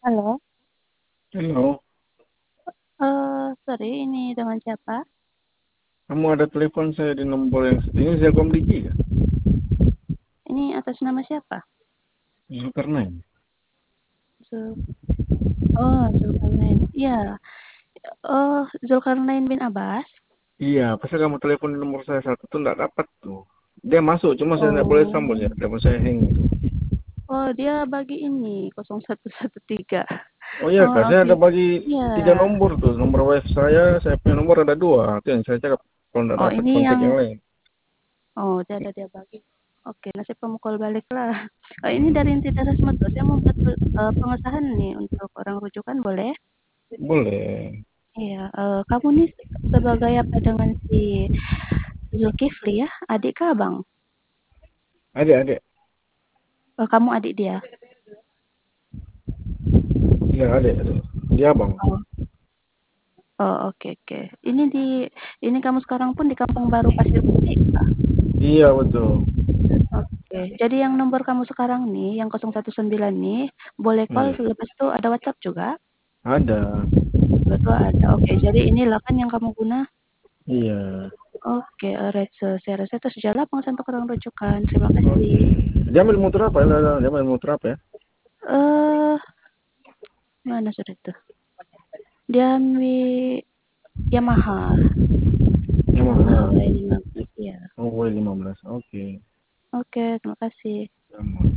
Halo, Halo, sorry, ini dengan siapa? kamu ada telepon saya di nomor yang ini Zelkom Digi ya? Ini atas nama siapa? Zulkarnain. Zul Zulkarnain. Iya, Zulkarnain bin Abbas. Iya, pasti kamu telepon di nomor saya satu tuh nggak dapat tuh. Dia masuk, cuma saya nggak boleh sambung Oh, ya. Telepon saya hang gitu. oh dia bagi ini 0113. Oh iya Oh, kak, saya oke. ada bagi Iya. 3 nomor tuh. Nomor WhatsApp saya punya nomor ada 2. Itu yang saya cakap. Kalau nggak Oh, dapat ini kontak yang yang lain. dia bagi. Oke, nasib pemukul balik lah. Ini Hmm, dari Inti Teras Madu. Saya mau buat pengesahan nih untuk orang rujukan, boleh? boleh. Iya, kamu nih sebagai apa dengan si Zulkifli ya? Adik kah, Bang? Adik-adik. Kamu adik dia? Iya adik. Dia bang. Oh. Oh, oke oke. Ini kamu sekarang pun di Kampung Baru Pasir Putih kah? Iya betul. Oke. Jadi yang nomor kamu sekarang nih, yang 019 nih, boleh call Iya. lepas itu ada WhatsApp juga? Ada. Dua-dua ada. Oke, jadi inilah kan yang kamu guna. Iya. Oke, alright. So, saya rasa itu sudah lah untuk orang rujukan. Terima Oke. kasih. Dia ambil motor apa? Dia ambil motor apa ya? Eh, mana sudah itu? Dia ambil Yamaha, Yamaha Yamaha. Y15 ya. Oh, 15. Oke. Oke, terima kasih. Yamaha.